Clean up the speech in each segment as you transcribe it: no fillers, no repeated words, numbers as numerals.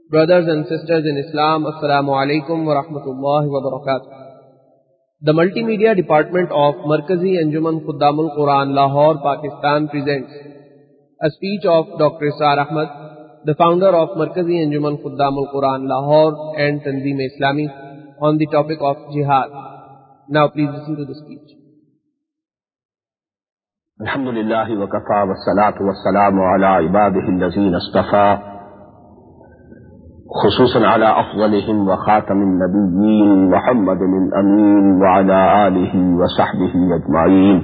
Brothers and sisters in Islam, Assalamu alaikum wa rahmatullahi wa barakatuh. The Multimedia Department of Markazi Anjuman Khuddamul Quran, Lahore, Pakistan presents a speech of Dr. Israr Ahmad, the founder of Markazi Anjuman Khuddamul Quran, Lahore and Tanzeem Islami, on the topic of jihad. Now please listen to the speech. Alhamdulillahi wa kafa wa salatu wa salamu ala ibadihi allazina istafa خصوصا على أفضلهم وخاتم النبيين محمد الأمين وعلى آله وصحبه أجمعين.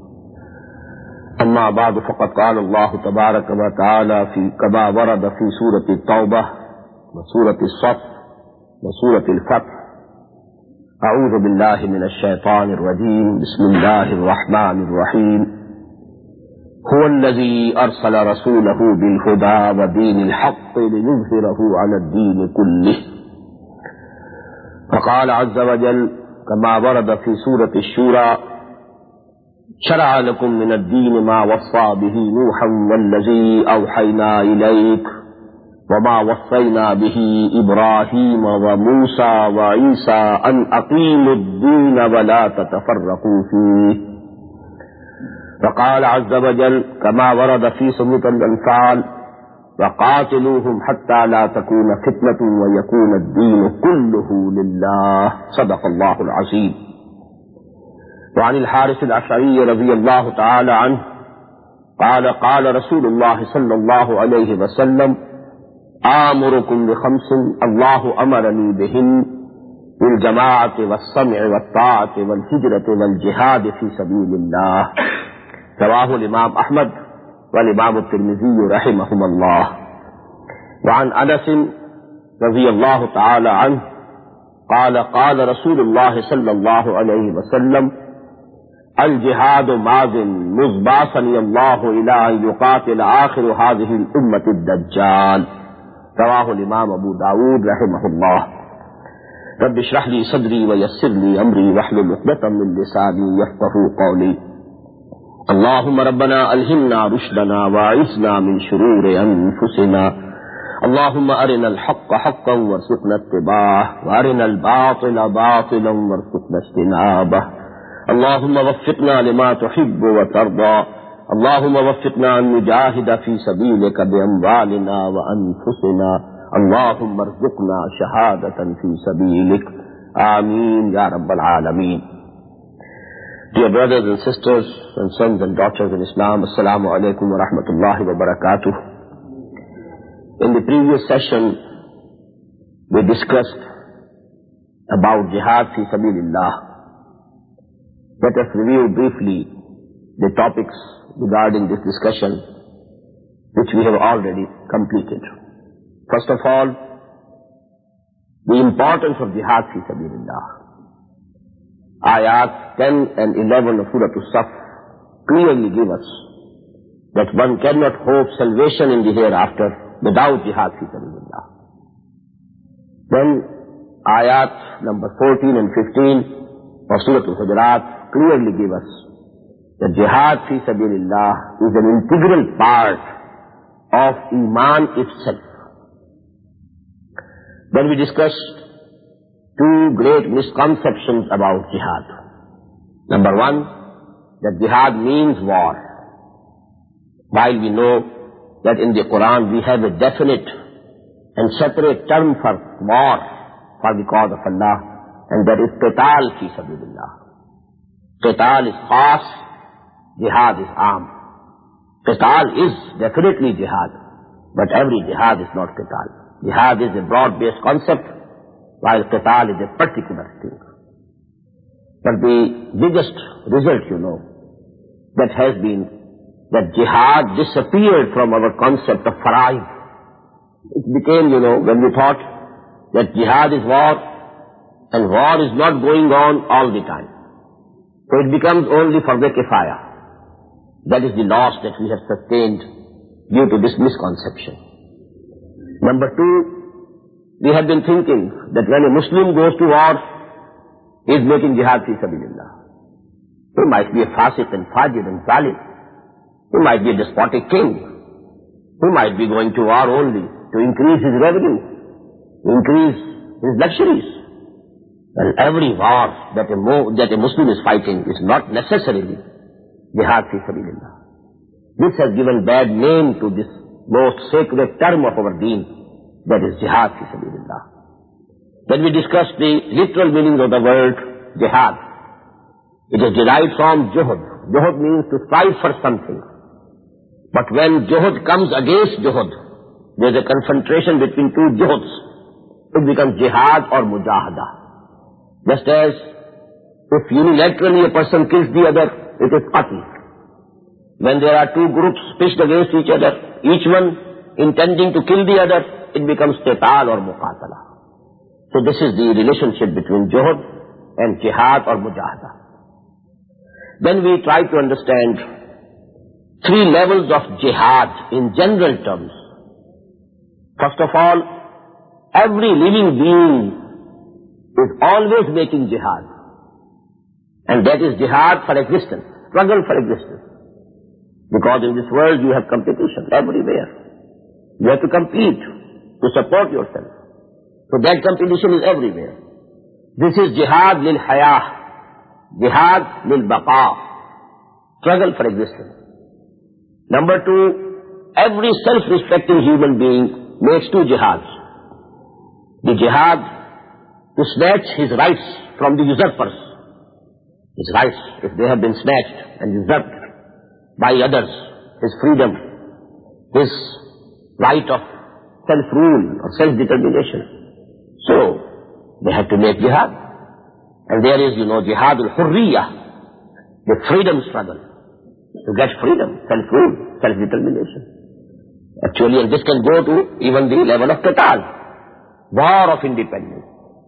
أما بعد فقد قال الله تبارك وتعالى كما ورد في سورة التوبة وسورة الصف وسورة الفتح: أعوذ بالله من الشيطان الرجيم، بسم الله الرحمن الرحيم. هو الذي أرسل رسوله بالهدى ودين الحق ليظهره على الدين كله. فقال عز وجل كما ورد في سورة الشورى: شرع لكم من الدين ما وصى به نوحا والذي أوحينا إليك وما وصينا به إبراهيم وموسى وعيسى أن أقيموا الدين ولا تتفرقوا فيه. وقال عز وجل كما ورد في سورة الأنفال: وقاتلوهم حتى لا تكون فتنة ويكون الدين كله لله. صدق الله العظيم. وعن الحارث الأشعري رضي الله تعالى عنه قال: قال رسول الله صلى الله عليه وسلم: آمركم بخمس الله أمرني بهن: بالجماعة والسمع والطاعة والهجرة والجهاد في سبيل الله. رواه الإمام أحمد والإمام الترمذي رحمهما الله. وعن أنس رضي الله تعالى عنه قال: قال رسول الله صلى الله عليه وسلم: الجهاد ماض مذ بعثني الله إلى أن يقاتل آخر هذه الأمة الدجال. رواه الإمام أبو داود رحمه الله. رب اشرح لي صدري ويسر لي أمري واحلل عقدة من لساني يفقهوا قولي. اللهم ربنا ألهمنا رشدنا وأعذنا من شرور أنفسنا. اللهم أرنا الحق حقا وارزقنا اتباعه وأرنا الباطل باطلا وارزقنا اجتنابه. اللهم وفقنا لما تحب وترضى. اللهم وفقنا أن نجاهد في سبيلك بأموالنا وأنفسنا. اللهم ارزقنا شهادة في سبيلك. آمين يا رب العالمين. Dear brothers and sisters and sons and daughters in Islam, Assalamu alaikum wa rahmatullahi wa barakatuh. In the previous session, we discussed about jihad fi sabilillah. Let us review briefly the topics regarding this discussion, which we have already completed. First of all, the importance of jihad fi sabilillah. Ayat 10 and 11 of Surah As-Saff clearly give us that one cannot hope salvation in the hereafter without jihad fi sabilillah. Then ayat number 14 and 15 of Surah Al-Hujurat clearly give us that jihad fi sabilillah is an integral part of Iman itself. Then we discussed two great misconceptions about jihad. Number one, that jihad means war. While we know that in the Quran we have a definite and separate term for war, for the cause of Allah, and that is qital fi sabilillah. Qital is khas, jihad is aam. Qital is definitely jihad, but every jihad is not qital. Jihad is a broad-based concept, while qital is a particular thing. But the biggest result, that has been that jihad disappeared from our concept of fara'id. It became, when we thought that jihad is war, and war is not going on all the time. So it becomes only for the kifaya. That is the loss that we have sustained due to this misconception. Number two, we have been thinking that when a Muslim goes to war, he is making jihad fi sabilillah. He might be a fasiq and fajir and zalim. He might be a despotic king. He might be going to war only to increase his revenue. increase his luxuries. And every war that a Muslim is fighting is not necessarily jihad fi sabilillah. This has given bad name to this most sacred term of our deen, that is jihad fi sabilillah. When we discuss the literal meaning of the word jihad, it is derived from juhud. Juhud means to strive for something. But when juhud comes against juhud, there is a confrontation between two juhuds. It becomes jihad or mujahada. Just as if unilaterally a person kills the other, it is qatl. When there are two groups pitched against each other, each one intending to kill the other, it becomes qital or muqatala. So this is the relationship between juhud and jihad or mujahada. Then we try to understand three levels of jihad in general terms. First of all, every living being is always making jihad. And that is jihad for existence, struggle for existence. Because in this world you have competition everywhere. You have to compete to support yourself. So that competition is everywhere. This is jihad lil hayah, jihad lil baqa, struggle for existence. Number two, every self-respecting human being makes two jihads. The jihad to snatch his rights from the usurpers. His rights, if they have been snatched and usurped by others, his freedom, his right of self-rule or self-determination. So, they have to make jihad. And there is, jihad al-hurriyah, the freedom struggle. To get freedom, self-rule, self-determination. Actually, and this can go to even the level of qital, war of independence.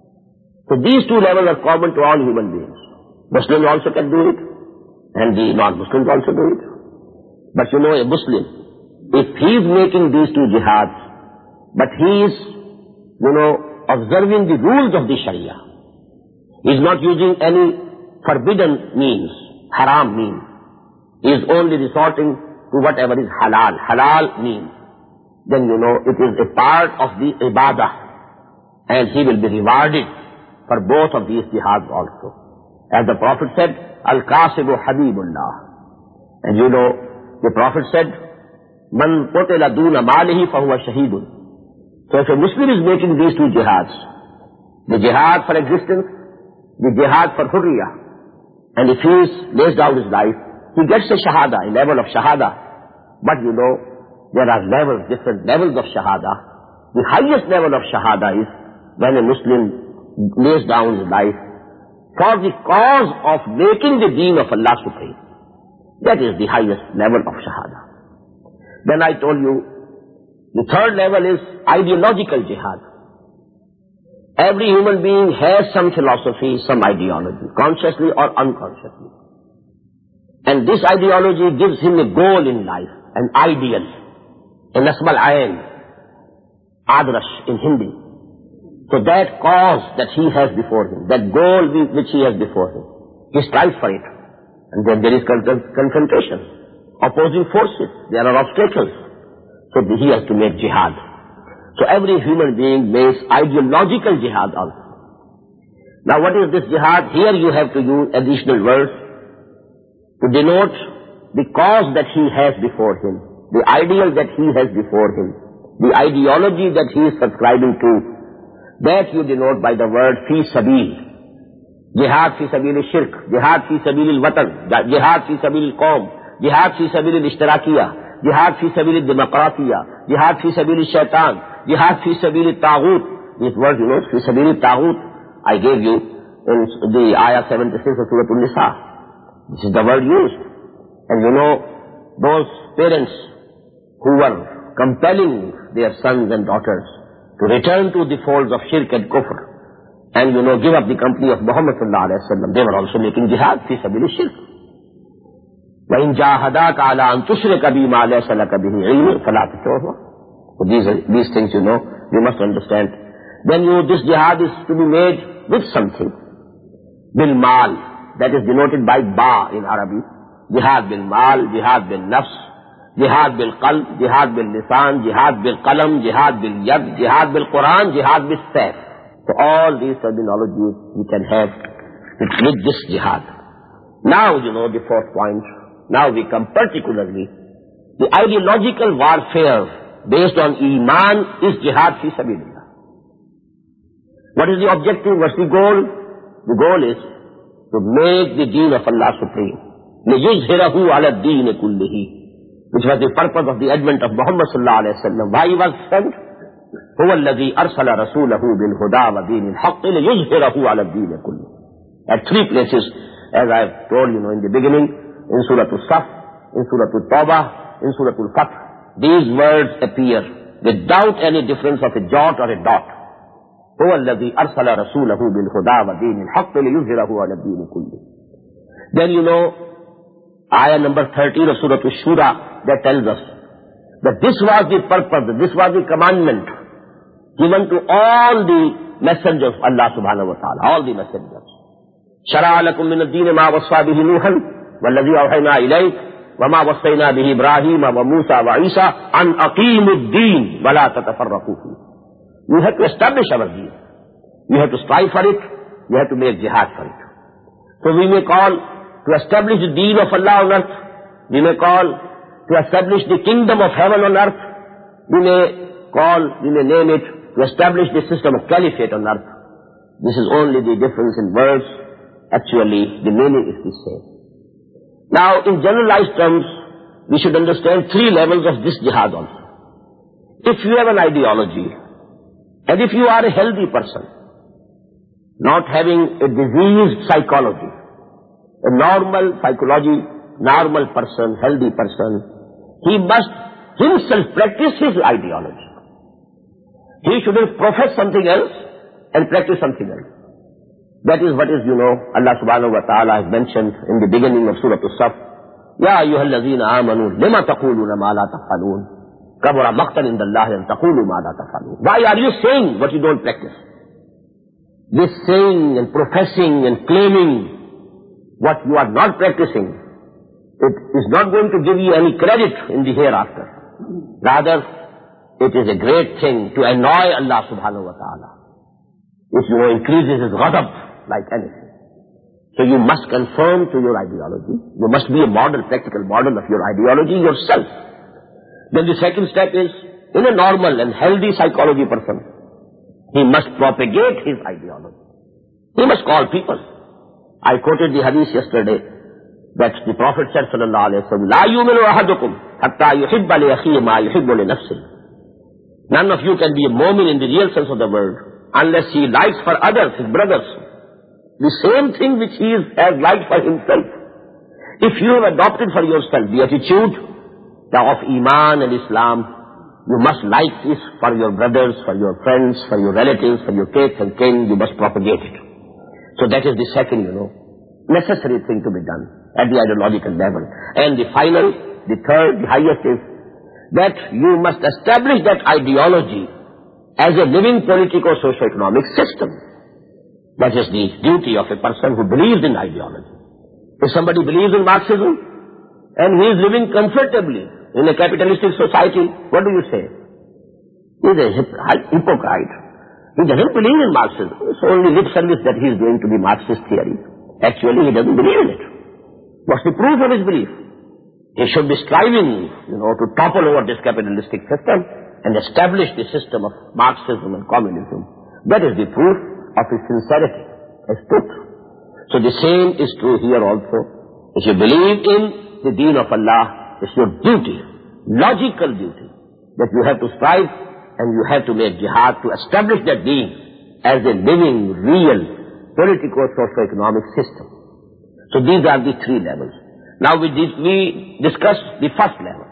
So these two levels are common to all human beings. Muslims also can do it, and the non-Muslims also do it. But a Muslim, if he is making these two jihads, but he is, observing the rules of the Sharia, he is not using any forbidden means, haram means. He is only resorting to whatever is halal. Halal means. Then it is a part of the ibadah. And he will be rewarded for both of these jihads also. As the Prophet said, Al-Qasibu Habibullah. And the Prophet said, Man qutila duna malihi fahuwa shahidun. So if a Muslim is making these two jihads, the jihad for existence, the jihad for hurriyah, and if he lays down his life, he gets a shahada, a level of shahada. But there are levels, different levels of shahada. The highest level of shahada is when a Muslim lays down his life for the cause of making the deen of Allah supreme. That is the highest level of shahada. Then I told you, the third level is ideological jihad. Every human being has some philosophy, some ideology, consciously or unconsciously. And this ideology gives him a goal in life, an ideal, a nasb al-ayn, adrash in Hindi. So that cause that he has before him, that goal which he has before him, he strives for it. And then there is confrontation, opposing forces, there are obstacles. So he has to make jihad. So every human being makes ideological jihad also. Now what is this jihad? Here you have to use additional words to denote the cause that he has before him, the ideal that he has before him, the ideology that he is subscribing to. That you denote by the word fi sabil. Jihad fi sabil shirk, jihad fi sabil watan, jihad fi sabil qawm, jihad fi sabil ishtirakiyah, jihad fi sabil demokratiyah, jihad fi sabil shaitan, jihad fi sabil taghut. These words, fi sabil taghut, I gave you in the ayah 76 of Surah An-Nisa. This is the word used. And those parents who were compelling their sons and daughters to return to the folds of shirk and kufr, and give up the company of Muhammad sallallahu alaihi wasallam, they were also making jihad fi sabil shirk. وَإِنْ جَاهَدَاكَ عَلَىٰ أَن تُشْرِكَ بِمَا لَيْسَ لَكَ بِهِ عِلْمٌ فَلَا تُطِعْهُمَا. So these things you must understand. Then this jihad is to be made with something. Bil mal, that is denoted by ba in Arabic. Jihad bil mal, jihad bil nafs, jihad bil qalb, jihad bil lisan, jihad bil qalam, jihad bil yad, jihad bil Quran, jihad bil sayf. So all these terminologies we can have with this jihad. Now, the fourth point. Now we come particularly, the ideological warfare based on Iman is jihad fi sabilillah. What is the objective? What's the goal? The goal is to make the deen of Allah supreme. لِيُظْهِرَهُ عَلَى الدِّينِ كُلِّهِ, which was the purpose of the advent of Muhammad sallallahu alayhi wa sallam. Why he was sent? هُوَ الَّذِي أَرْسَلَ رَسُولَهُ بِالْهُدَى وَدِينِ الْحَقِّ لِيُظْهِرَهُ عَلَى الدِّينِ كُلِّهِ. At three places, as I have told in the beginning, in Surah Al-Saf, in Surah Al-Tawbah, in Surah Al-Fath, these words appear without any difference of a jot or a dot. هُوَ الَّذِي أَرْسَلَ رَسُولَهُ بِالْهُدَى وَدِينِ الْحَقِّ لِيُظْهِرَهُ عَلَى الدِّينِ كُلِّهِ. Then ayah number 13 of Surah Al-Shura, that tells us that this was the purpose, this was the commandment given to all the messengers of Allah subhanahu wa ta'ala, all the messengers. شَرَعَ لَكُم مِّنَ الدِّينِ مَا وَصَّىٰ بِهِ نُوحًا وَالَّذِي أَوْحَيْنَا إِلَيْكَ وَمَا وَصَّيْنَا بِهِ إِبْرَاهِيمَ وَمُوسَىٰ وَعِيسَىٰ أَنْ أَقِيمُوا الدِّينَ وَلَا تَتَفَرَّقُوا فِيهِ. You have to establish our deen. You have to strive for it. You have to make jihad for it. So we may call to establish the deen of Allah on earth. We may call to establish the kingdom of heaven on earth. We may name it to establish the system of caliphate on earth. This is only the difference in words. Actually, the meaning is the same. Now, in generalized terms, we should understand three levels of this jihad also. If you have an ideology, and if you are a healthy person, not having a diseased psychology, a normal psychology, normal person, healthy person, he must himself practice his ideology. He shouldn't profess something else and practice something else. That is what is, Allah subhanahu wa ta'ala has mentioned in the beginning of Surah Al-Saf. Ya ayyuhallazina amanu lima taquluna ma la taf'alun kabura maqtan inda Allah an taqulu ma la taf'alun. Why are you saying what you don't practice? This saying and professing and claiming what you are not practicing, it is not going to give you any credit in the hereafter. Rather, it is a great thing to annoy Allah subhanahu wa ta'ala. It increases his ghadab like anything. So you must conform to your ideology. You must be a model, practical model of your ideology yourself. Then the second step is, in a normal and healthy psychology person, he must propagate his ideology. He must call people. I quoted the hadith yesterday that the Prophet said, sallallahu alayhi wa sallam, "La yuminu ahadukum hatta yuhibba li akhihi ma yuhibbu li nafsihi." None of you can be a mu'min in the real sense of the word unless he likes for others, his brothers, the same thing which he has liked for himself. If you have adopted for yourself the attitude of Iman and Islam, you must like this for your brothers, for your friends, for your relatives, for your kith and kin. You must propagate it. So that is the second, necessary thing to be done at the ideological level. And the final, the third, the highest is that you must establish that ideology as a living politico-socio-economic system. That is the duty of a person who believes in ideology. If somebody believes in Marxism and he is living comfortably in a capitalistic society, what do you say? He is a hypocrite. He doesn't believe in Marxism. It's only lip service that he is doing to the Marxist theory. Actually, he doesn't believe in it. What's the proof of his belief? He should be striving, to topple over this capitalistic system and establish the system of Marxism and communism. That is the proof of his sincerity, his truth. So the same is true here also. If you believe in the deen of Allah, it's your duty, logical duty, that you have to strive and you have to make jihad to establish that deen as a living, real, politico-socio-economic system. So these are the three levels. Now we discuss the first level.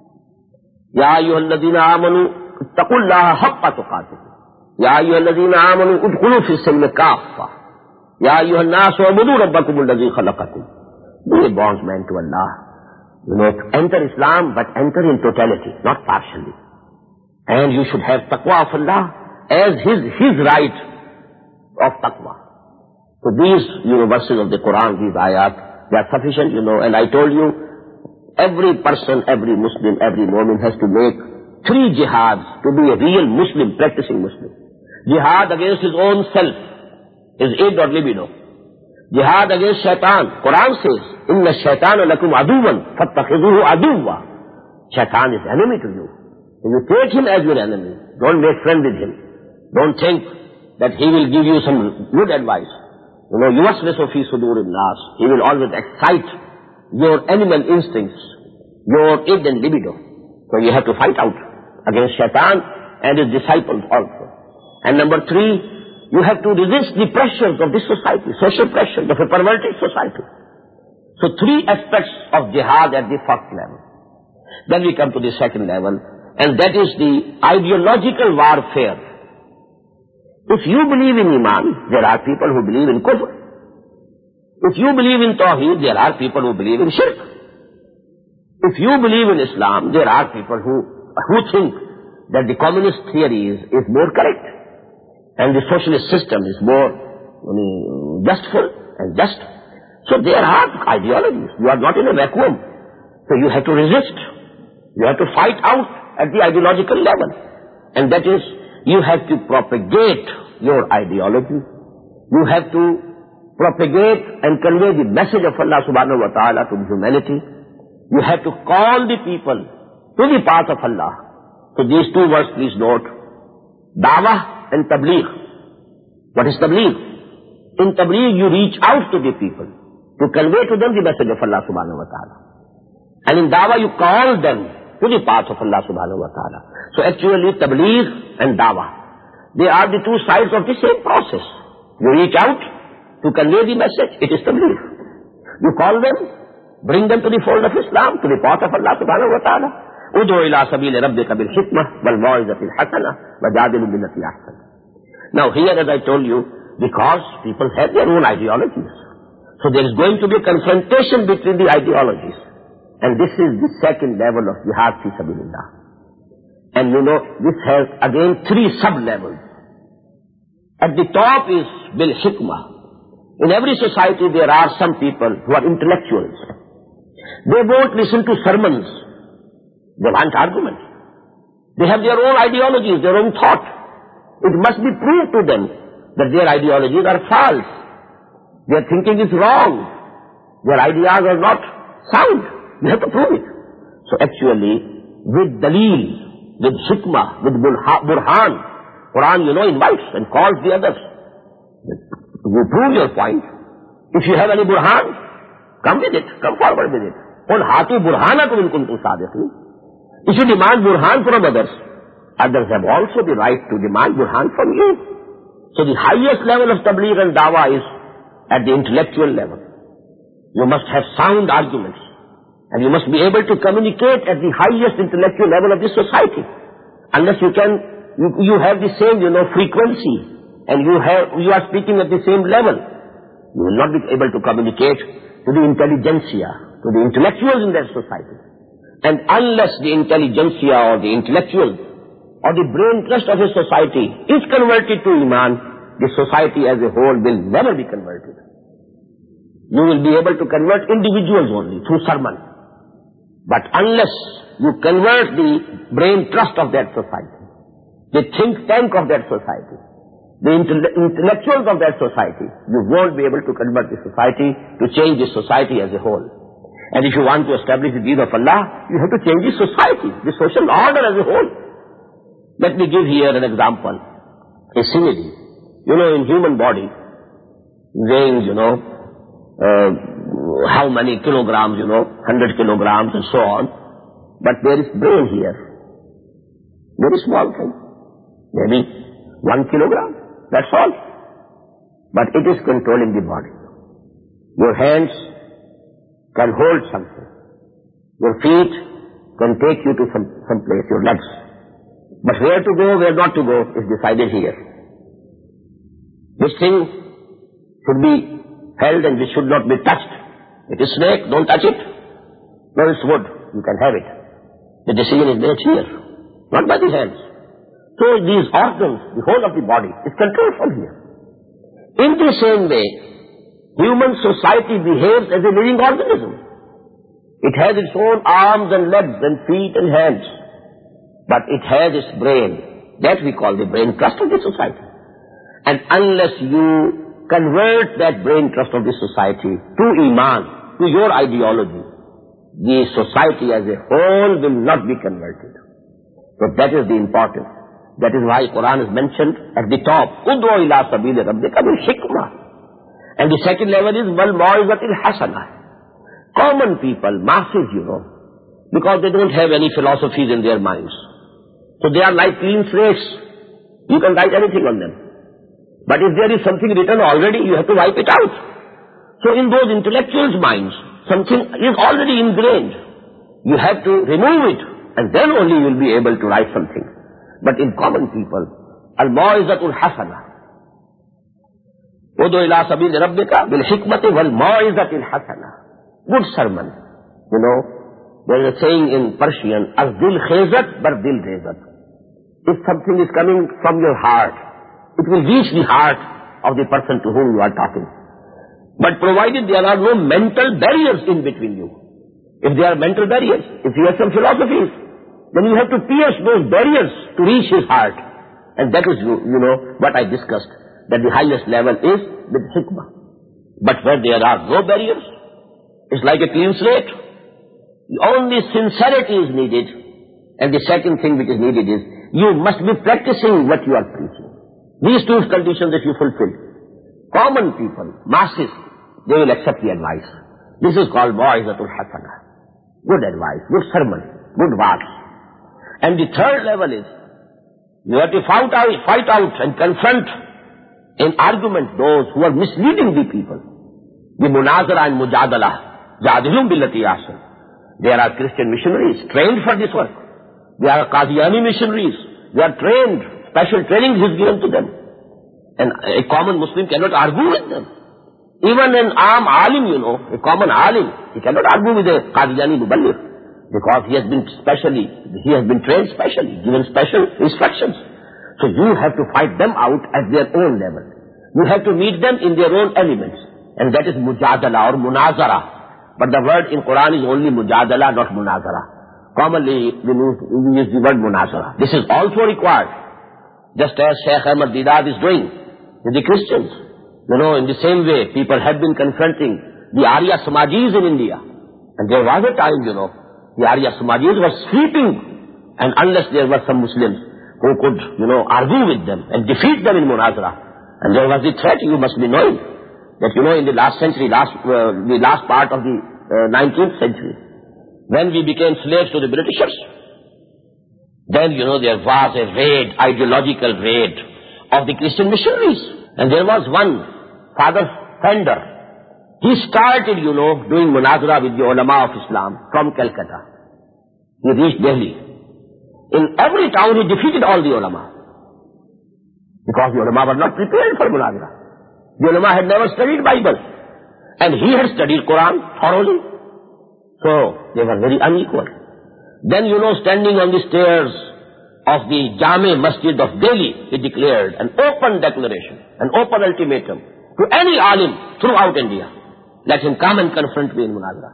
Ya ayyuhalladhina amanu ittaqullaha haqqa tuqatih. Ya ayyuhalladhina amanu udkhulu fi silmi kaffa. Ya ayyuhan nasu ubudu rabbakum alladhi khalaqakum. Be a bondsman to Allah. Enter Islam, but enter in totality, not partially. And you should have taqwa of Allah as his right of taqwa. So these verses of the Quran, these ayat, they are sufficient, and I told you, every person, every Muslim, every Mu'min has to make 3 jihads to be a real Muslim, practicing Muslim. Jihad against his own self, his id or libido. Jihad against shaitan. Quran says, Inna shaitana lakum aduwan, fattakhiduhu aduwa. Shaitan is enemy to you. And you take him as your enemy. Don't make friend with him. Don't think that he will give you some good advice. You know, yuwaswisu fi sudurin nas. He will always excite your animal instincts, your id and libido. So you have to fight out against shaitan and his disciples also. And number 3, you have to resist the pressures of this society, social pressures of a perverted society. So 3 aspects of jihad at the first level. Then we come to the second level, and that is the ideological warfare. If you believe in Iman, there are people who believe in Kufr. If you believe in Tawheed, there are people who believe in Shirk. If you believe in Islam, there are people who think that the communist theory is more correct, and the socialist system is more justful and just. So there are ideologies. You are not in a vacuum. So you have to resist. You have to fight out at the ideological level. And that is, you have to propagate your ideology. You have to propagate and convey the message of Allah subhanahu wa ta'ala to humanity. You have to call the people to the path of Allah. So these 2 words please note. Dawah and tabligh. What is tabligh? In tabligh you reach out to the people to convey to them the message of Allah subhanahu wa ta'ala. And in dawah you call them to the path of Allah subhanahu wa ta'ala. So actually tabligh and dawah, they are the 2 sides of the same process. You reach out to convey the message, it is tabligh. You call them, bring them to the fold of Islam, to the path of Allah subhanahu wa ta'ala. Ud'u ila sabili rabbika bil hikmah wal mau'izatil hasanah wajadilu billati ahsan. Now here, as I told you, because people have their own ideologies, so there is going to be a confrontation between the ideologies. And this is the second level of jihad fi sabilillah. And you know, this has again 3 sub-levels. At the top is bil hikmah. In every society there are some people who are intellectuals. They won't listen to sermons. They want argument. They have their own ideologies, their own thought. It must be proved to them that their ideologies are false. Their thinking is wrong. Their ideas are not sound. You have to prove it. So actually, with daleel, with hikmah, with burhan, Quran, you know, invites and calls the others. You prove your point. If you have any burhan, come with it. Come forward with it. Qul hatu burhanakum in kuntum sadiqin. If you demand burhan from others, others have also the right to demand burhan from you. So the highest level of tabligh and dawah is at the intellectual level. You must have sound arguments. And you must be able to communicate at the highest intellectual level of this society. Unless you have the same, frequency, and you are speaking at the same level, you will not be able to communicate to the intelligentsia, to the intellectuals in that society. And unless the intelligentsia or the intellectuals or the brain trust of a society is converted to Iman, the society as a whole will never be converted. You will be able to convert individuals only through sermon. But unless you convert the brain trust of that society, the think tank of that society, the intellectuals of that society, you won't be able to convert the society to change the society as a whole. And if you want to establish the deen of Allah, you have to change the society, the social order as a whole. Let me give here an example, a simile. In human body, weighing, how many kilograms, 100 kilograms and so on. But there is brain here. Very small thing. Maybe 1 kilogram. That's all. But it is controlling the body. Your hands can hold something. Your feet can take you to some place, your legs. But where to go, where not to go is decided here. This thing should be held and this should not be touched. It is snake, don't touch it. No, it's wood, you can have it. The decision is made here, not by the hands. So these organs, the whole of the body, is controlled from here. In the same way, human society behaves as a living organism. It has its own arms and legs and feet and hands. But it has its brain. That we call the brain trust of the society. And unless you convert that brain trust of the society to Iman, to your ideology, the society as a whole will not be converted. So that is the importance. That is why Quran is mentioned at the top. Ud'u ila sabili rabbika bil hikmah. And the second level is wal mau'izatil hasanah. Common people, masses, because they don't have any philosophies in their minds. So they are like clean slates. You can write anything on them. But if there is something written already, you have to wipe it out. So in those intellectuals' minds, something is already ingrained. You have to remove it, and then only you will be able to write something. But in common people, al-ma'izatul hasana. Udu ila sabili rabbika bil hikmati wal ma'izatil hasana. Good sermon. There is a saying in Persian, az-dil khezat bar dil rezat. If something is coming from your heart, it will reach the heart of the person to whom you are talking. But provided there are no mental barriers in between you. If there are mental barriers, if you have some philosophies, then you have to pierce those barriers to reach his heart. And that is, what I discussed, that the highest level is with hikmah. But where there are no barriers, it's like a clean slate. Only sincerity is needed. And the second thing which is needed is, you must be practicing what you are preaching. These two conditions if you fulfill, common people, masses, they will accept the advice. This is called ma'izatul hasanah. Good advice, good sermon, good words. And the third level is, you have to fight out and confront in argument those who are misleading the people. The munazara and mujadala, jadilum billati ahsan. There are Christian missionaries trained for this work. There are Qadiani missionaries. They are trained. Special training is given to them. And a common Muslim cannot argue with them. Even an alim, a common alim, he cannot argue with a Qadiani muballigh. Because he has been trained specially, given special instructions. So you have to fight them out at their own level. You have to meet them in their own elements. And that is mujadala or munazara. But the word in Quran is only mujadala, not munazara. Commonly we use the word munazara. This is also required. Just as Shaykh Ahmad Deedat is doing with the Christians. In the same way, people have been confronting the Arya Samajis in India. And there was a time, the Arya Samajis were sweeping. And unless there were some Muslims who could, argue with them and defeat them in munazara. And there was the threat, you must be knowing, that, in the last century, the last part of the 19th century, when we became slaves to the Britishers, then, there was a raid, ideological raid of the Christian missionaries. And there was one, Father Fender. He started, doing munazara with the ulama of Islam from Calcutta. He reached Delhi. In every town he defeated all the ulama. Because the ulama were not prepared for munazara. The ulama had never studied Bible. And he had studied Quran thoroughly. So, they were very unequal. Then, standing on the stairs of the Jame Masjid of Delhi, he declared an open declaration, an open ultimatum to any alim throughout India. Let him come and confront me in munazara.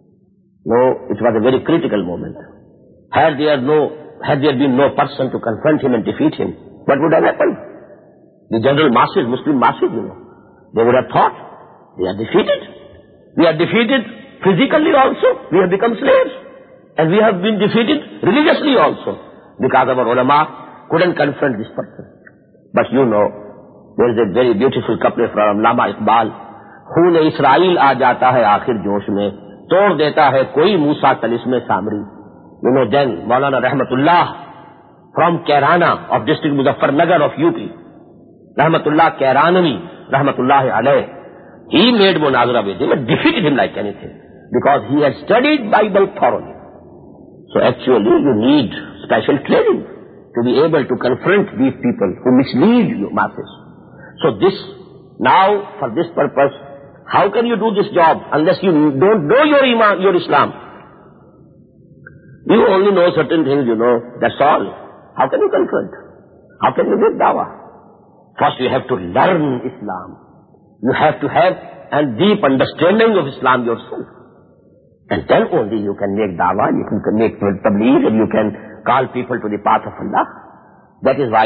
No, it was a very critical moment. Had there been no person to confront him and defeat him, what would have happened? The general masses, Muslim masses, they would have thought, they are defeated. We are defeated physically also. We have become slaves. And we have been defeated religiously also. Because our ulama couldn't confront this person. But there is a very beautiful couplet from Allama Iqbal. Khoon Israel aa jata hai aakhir josh mein, tod deta hai koi Musa talisme samri. Then Maulana Rahmatullah from Kairana of district Muzaffarnagar of UP, Rahmatullah Kairanani, Rahmatullah alayh, he made munazara with him and defeated him like anything. Because he had studied Bible thoroughly. So actually you need special training to be able to confront these people who mislead you masses. So now for this purpose, how can you do this job unless you don't know your Iman, your Islam? You only know certain things, that's all. How can you confront? How can you give dawah? First you have to learn Islam. You have to have a deep understanding of Islam yourself. And then only you can make dawah, you can make tabligh, and you can call people to the path of Allah. That is why,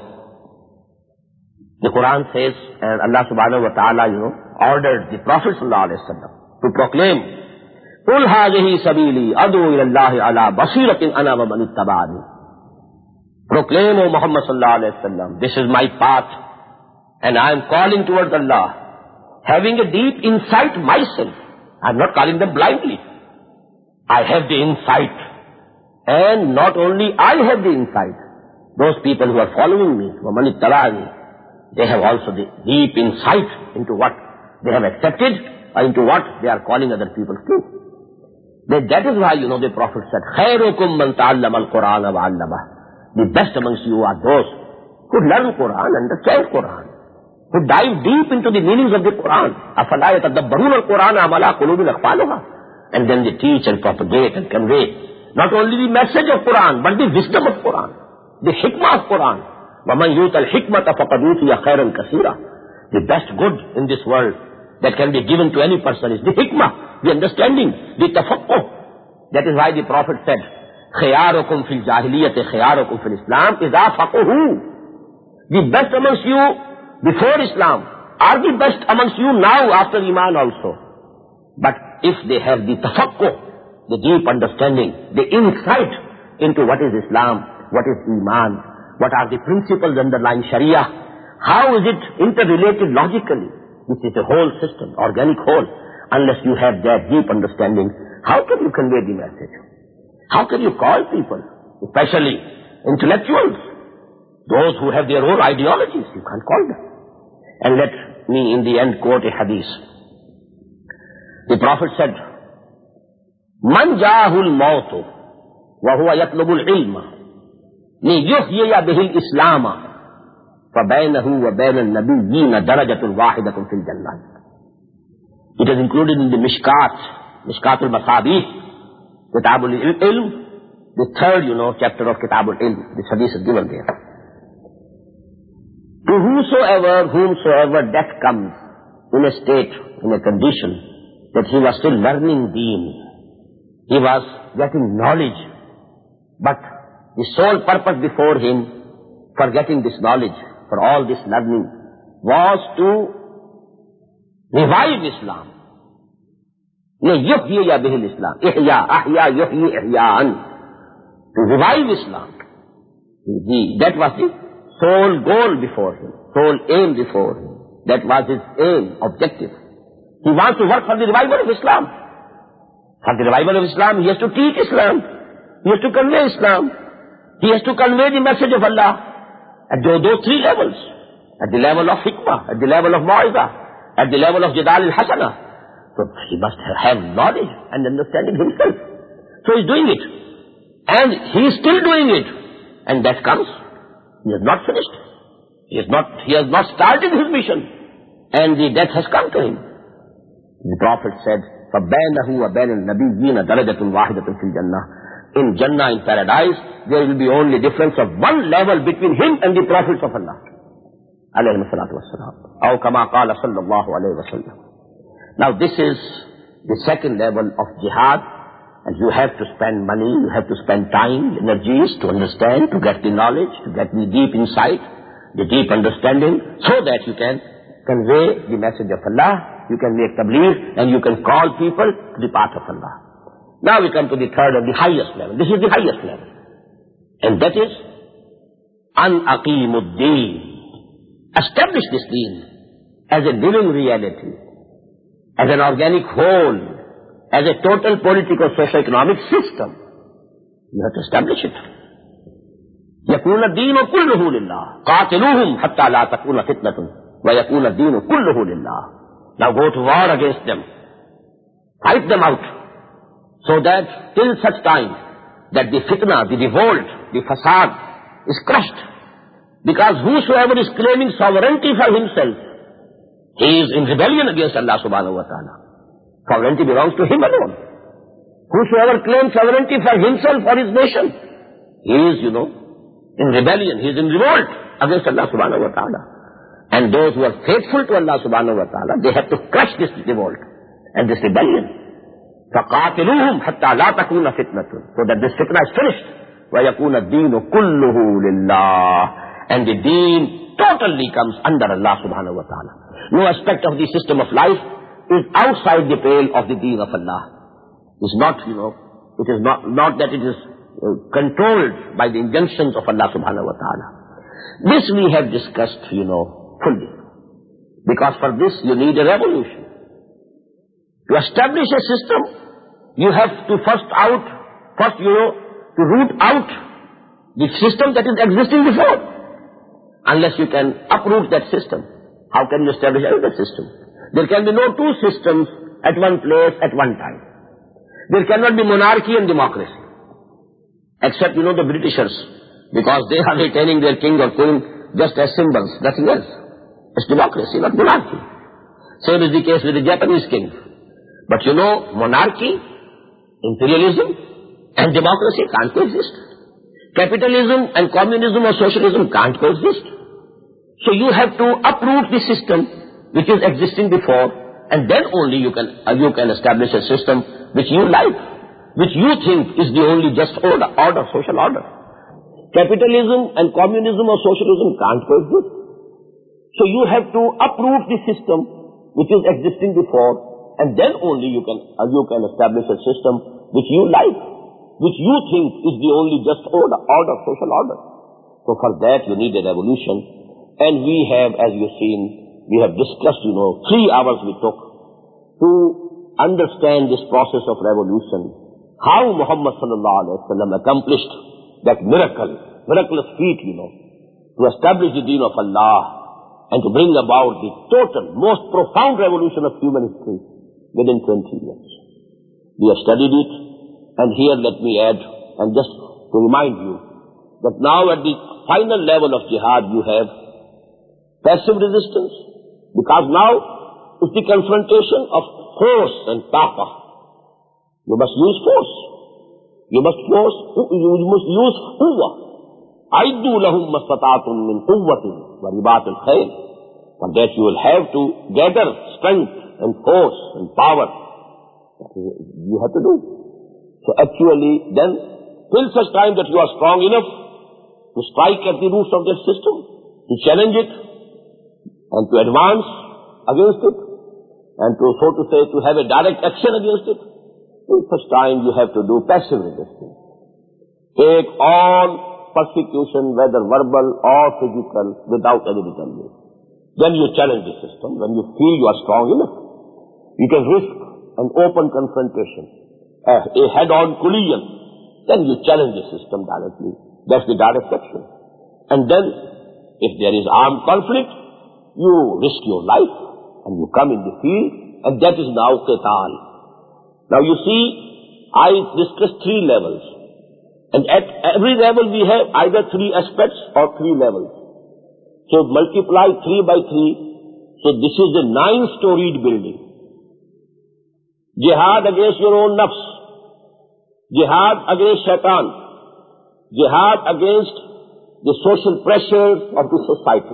the Quran says, and Allah subhanahu wa ta'ala, ordered the Prophet sallallahu alayhi wa sallam to proclaim, قُلْ هَذِهِ سَبِيلِي أَدْعُو إِلَى اللَّهِ عَلَى بَصِيرَةٍ أَنَا وَمَنِ اتَّبَعَنِي. Proclaim, O Muhammad sallallahu alayhi wa sallam, this is my path, and I am calling towards Allah, having a deep insight myself. I am not calling them blindly. I have the insight. And not only I have the insight, those people who are following me, وَمَنِ اتَّبَعَنِي, they have also the deep insight into what they have accepted or into what they are calling other people to. That is why, the Prophet said, خَيْرُكُمْ مَنْ تَعَلَّمَ الْقُرْآنَ وَعَلَّمَهُ. The best amongst you are those who learn Quran, understand Quran, who dive deep into the meanings of the Quran. أَفَلَا يَتَدَبَّرُونَ الْقُرْآنَ أَمْ عَلَىٰ قُلُوبٍ أَقْفَالُهَا. And then they teach and propagate and convey not only the message of Quran, but the wisdom of Quran, the hikmah of Quran. وَمَنْ يُؤْتَ الْحِكْمَةَ فَقَدْ أُوتِيَ خَيْرًا كَثِيرًا. The best good in this world that can be given to any person is the hikmah, the understanding, the tafaqquh. That is why the Prophet said, خِيَارُكُمْ فِي الْجَاهِلِيَّةِ خِيَارُكُمْ فِي الْإِسْلَامِ إِذَا فَقُهُوا. The best amongst you before Islam are the best amongst you now after Iman also. But if they have the tafaqquh, the deep understanding, the insight into what is Islam, what is Iman, what are the principles underlying Sharia, how is it interrelated logically? This is a whole system, organic whole. Unless you have that deep understanding, how can you convey the message? How can you call people, especially intellectuals, those who have their own ideologies? You can't call them. And let me in the end quote a hadith. The Prophet said, Man jahul mautu wa huwa yatlubul ilma لِيُحْيِيَ بِهِ الْإِسْلَامَ فَبَيْنَهُ وَبَيْنَ النَّبِيِّينَ دَرَجَةٌ وَاحِدَةٌ فِي الْجَنَّةِ. It is included in the Mishkat al-Masabih, Kitab al-Ilm, the third, chapter of Kitab al-Ilm. This hadith is given there. To whomsoever death comes in a state, in a condition that he was still learning deen, he was getting knowledge, but the sole purpose before him for getting this knowledge, for all this learning, was to revive Islam. لِيُحْيِيَ بِهِ الْإِسْلَامِ أَحْيَا يُحْيِي إِحْيَاءً. To revive Islam. That was the sole goal before him, sole aim before him. That was his aim, objective. He wants to work for the revival of Islam. For the revival of Islam, he has to teach Islam. He has to convey Islam. He has to convey the message of Allah at those three levels. At the level of hikmah, at the level of mau'izah, at the level of jidal al-hasanah. So he must have knowledge and understanding himself. So he's doing it. And he is still doing it. And that comes. He has not finished. He has not started his mission. And the death has come to him. The Prophet said, فَبَيْنَهُ وَبَيْنَ النَّبِيِّينَ دَرَجَةٌ وَاحِدَةٌ فِي الْجَنَّةِ. In Jannah, in paradise, there will be only difference of one level between him and the prophets of Allah. Alayhi salatu wassalam. Aw kama qala sallallahu alayhi wa sallam. Now this is the second level of jihad, and you have to spend money, you have to spend time, energies to understand, to get the knowledge, to get the deep insight, the deep understanding, so that you can convey the message of Allah, you can make tabligh, and you can call people to the path of Allah. Now we come to the third and the highest level. This is the highest level. And that is, an aqimuddin. Establish this deen as a living reality, as an organic whole, as a total political, socio-economic system. You have to establish it. يَكُونَ الدِّينُ كُلُّهُ لِلَّهِ قَاتِلُوهُمْ حَتَّى لَا تَكُونَ فِتْنَةٌ وَيَكُونَ الدِّينُ كُلُّهُ لِلَّهِ. Now go to war against them. Fight them out. So that till such time that the fitna, the revolt, the fasad is crushed. Because whosoever is claiming sovereignty for himself, he is in rebellion against Allah subhanahu wa ta'ala. Sovereignty belongs to him alone. Whosoever claims sovereignty for himself or his nation, he is, in rebellion, he is in revolt against Allah subhanahu wa ta'ala. And those who are faithful to Allah subhanahu wa ta'ala, they have to crush this revolt and this rebellion. فَقَاتِلُوهُمْ حَتَّى لَا تَكُونَ فِتْنَةٌ, so that this fitna is finished. وَيَكُونَ الدِّينُ كُلُّهُ لِلَّهِ, and the deen totally comes under Allah subhanahu wa ta'ala. No aspect of the system of life is outside the pale of the deen of Allah. It's not, it is not that it is controlled by the injunctions of Allah subhanahu wa ta'ala. This we have discussed, fully. Because for this you need a revolution. To establish a system, you have to to root out the system that is existing before. Unless you can uproot that system, how can you establish another system? There can be no two systems at one place at one time. There cannot be monarchy and democracy. Except, the Britishers, because they are retaining their king or queen just as symbols, nothing else. It's democracy, not monarchy. Same is the case with the Japanese king. But monarchy, imperialism, and democracy can't coexist. Capitalism and communism or socialism can't coexist. So you have to uproot the system which is existing before, and then only you can establish a system which you like, which you think is the only just order, social order. Capitalism and communism or socialism can't coexist. So you have to uproot the system which is existing before, and then only you can establish a system which you like, which you think is the only just order, social order. So for that you need a revolution. And we have, as you've seen, we have discussed, 3 hours we took to understand this process of revolution. How Muhammad sallallahu alaihi wasallam accomplished that miraculous feat, to establish the deen of Allah and to bring about the total, most profound revolution of human history within 20 years. We have studied it, and here let me add, and just to remind you, that now at the final level of jihad you have passive resistance, because now it's the confrontation of force and taqah. You must use force. You must use quwwah. أَعِدُّوا لَهُمْ مَا اسْتَطَعْتُم مِّن قُوَّةٍ وَرِبَاطِ الْخَيْلِ. For that you will have to gather strength and force and power. That you have to do. So actually then, till such time that you are strong enough to strike at the roots of that system, to challenge it, and to advance against it, and to, so to say, to have a direct action against it, till such time you have to do passive resistance. Take all persecution, whether verbal or physical, without any retaliation. Then you challenge the system, when you feel you are strong enough. You can risk an open confrontation, a head-on collision. Then you challenge the system directly. That's the direct action. And then, if there is armed conflict, you risk your life, and you come in the field, and that is now qital. Now you see, I discussed 3 levels. And at every level we have either 3 aspects or 3 levels. So multiply 3 by 3. So this is a 9-storied building. Jihad against your own nafs. Jihad against shaitan. Jihad against the social pressures of the society.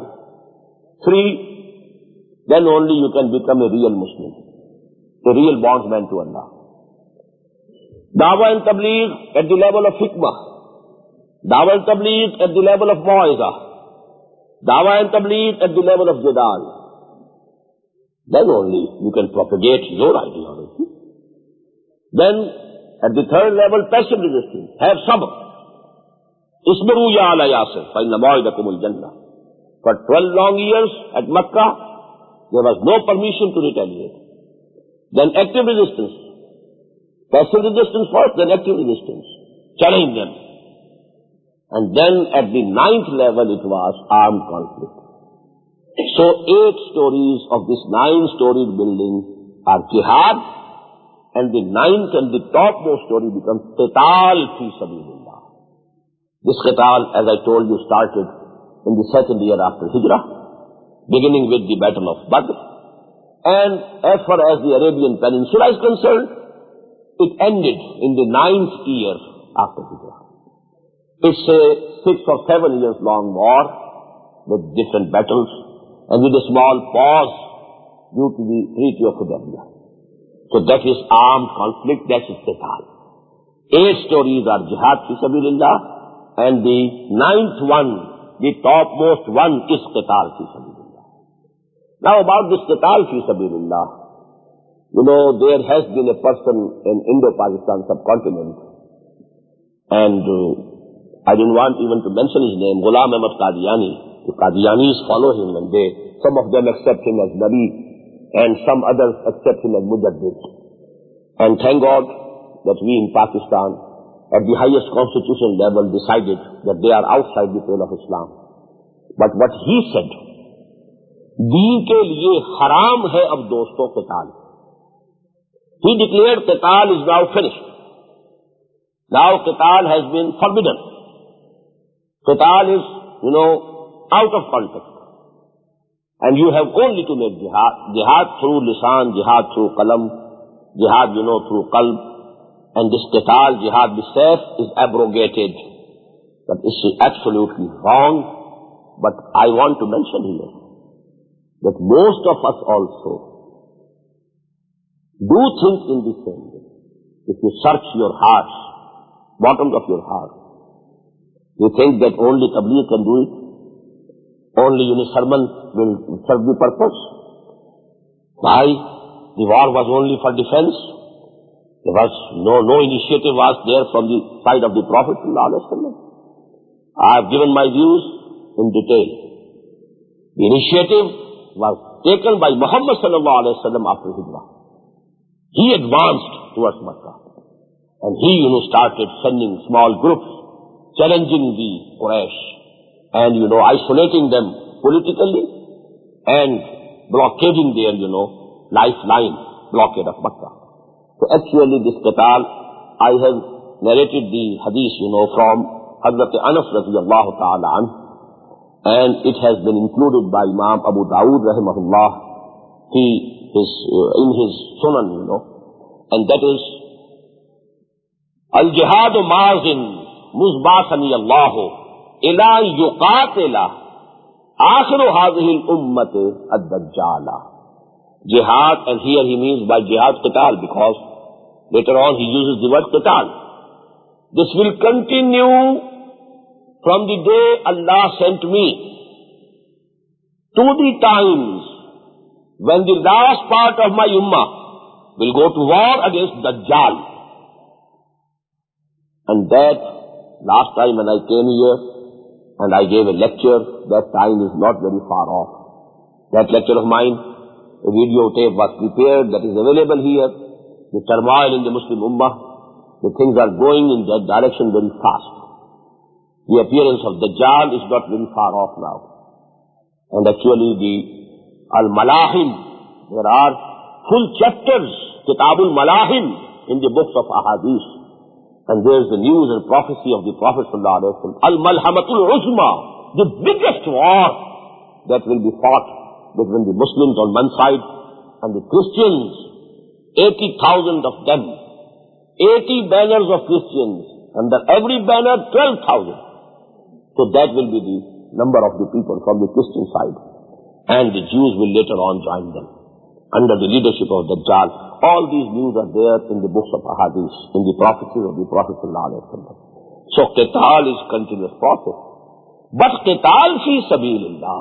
3, then only you can become a real Muslim, a real bondsman to Allah. Dawah and Tabligh at the level of hikmah. Dawah and Tabligh at the level of Mau'izah. Dawah and Tabligh at the level of Jidal. Then only you can propagate your ideology. Then, at the 3rd level, passive resistance. Have sabr. Isbiru ya ala yasir, fa inna ma'idakumul jannah. For 12 long years at Makkah, there was no permission to retaliate. Then active resistance. Passive resistance first, then active resistance. Challenge them. And then at the 9th level it was armed conflict. So 8 stories of this 9-storied building are jihad, and the 9th and the topmost story becomes qital fi sabilillah. This qital, as I told you, started in the 2nd year after Hijrah, beginning with the Battle of Badr. And as far as the Arabian Peninsula is concerned, it ended in the 9th year after Hijrah. It's a 6 or 7 years long war with different battles and with a small pause due to the Treaty of Hudaybiyah. So that is armed conflict, that is qital. 8 stories are jihad fi sabilillah, and the 9th one, the topmost one, is qital fi sabilillah. Now about this qital fi sabilillah, there has been a person in Indo-Pakistan subcontinent, and I didn't want even to mention his name, Ghulam Ahmad Qadiani. The Qadianis follow him, and some of them accept him as Nabi, and some others accept him as Mujaddid. And thank God that we in Pakistan, at the highest constitutional level, decided that they are outside the pale of Islam. But what he said, deen ke liye haram hai ab dosto qital. He declared qital is now finished. Now qital has been forbidden. Qital is, out of context. And you have only to make jihad. Jihad through lisan, jihad through qalam, jihad, through qalb. And this qital, jihad bi sayf, is abrogated. But this is absolutely wrong. But I want to mention here that most of us also do think in the same way. If you search your hearts, bottoms of your heart, you think that only Tabligh can do it? Only sermon will serve the purpose? Why? The war was only for defense. There was no initiative was there from the side of the Prophet ﷺ. I have given my views in detail. The initiative was taken by Muhammad ﷺ after Hijrah. He advanced towards Makkah. And he, started sending small groups, challenging the Quraysh, and, isolating them politically, and blockading their, lifeline, blockade of Makkah. So actually this qital, I have narrated the hadith, from Hazrat Anas radiyallahu ta'ala anhu, and it has been included by Imam Abu Dawud rahimahullah, in his Sunan, and that is, Al-Jihadu Mazin Muzbasani Allahu ila yuqatila akhiru hadhihi al-ummati ad-dajjala. Jihad, and here he means by jihad qital, because later on he uses the word qital. This will continue from the day Allah sent me to the times when the last part of my ummah will go to war against Dajjal. And that last time when I came here and I gave a lecture, that time is not very far off. That lecture of mine, a videotape was prepared, that is available here. The turmoil in the Muslim Ummah, the things are going in that direction very fast. The appearance of Dajjal is not very far off now. And actually the Al-Malahim, there are full chapters, Kitabul Malahim, in the books of Ahadith. And there is the news and prophecy of the Prophet ﷺ. Al-Malhamatul Uzma, the biggest war that will be fought between the Muslims on one side and the Christians. 80,000 of them. 80 banners of Christians. Under every banner, 12,000. So that will be the number of the people from the Christian side. And the Jews will later on join them under the leadership of Dajjal. All these news are there in the books of Ahadith, in the prophecies of the Prophet ﷺ. So qital is continuous process. But qital fi sabilillah.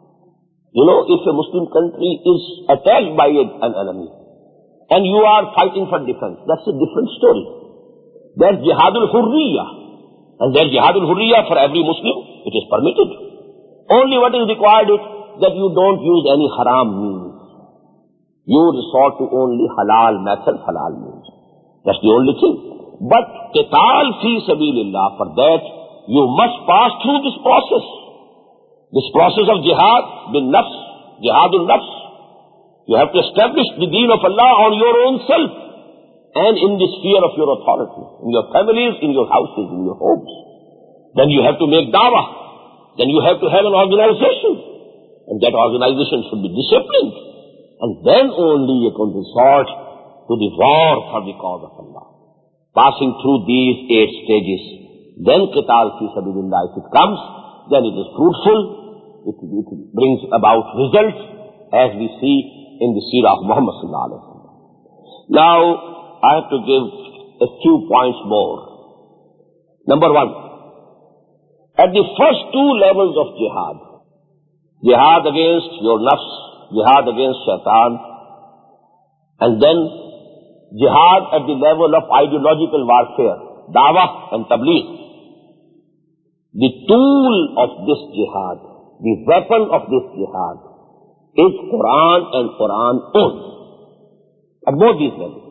If a Muslim country is attacked by an enemy, and you are fighting for defense, that's a different story. There's jihadul hurriya. And there's jihadul hurriya for every Muslim. It is permitted. Only what is required is that you don't use any haram means. You resort to only halal methods, halal means. That's the only thing. But qital fi sabilillah, for that you must pass through this process. This process of jihad bin nafs, jihadul nafs. You have to establish the deen of Allah on your own self and in the sphere of your authority, in your families, in your houses, in your homes. Then you have to make dawah. Then you have to have an organization. And that organization should be disciplined. And then only you can resort to the war for the cause of Allah. Passing through these 8 stages. Then qital fi sabilillah, if it comes, then it is fruitful. It brings about results, as we see in the seerah of Muhammad sallallahu alaihi wasallam. Now, I have to give a few points more. Number one, at the first two levels of jihad, jihad against your nafs, jihad against shaitan, and then jihad at the level of ideological warfare, dawah and tabligh. The tool of this jihad, the weapon of this jihad is Quran and Quran only. At both these levels.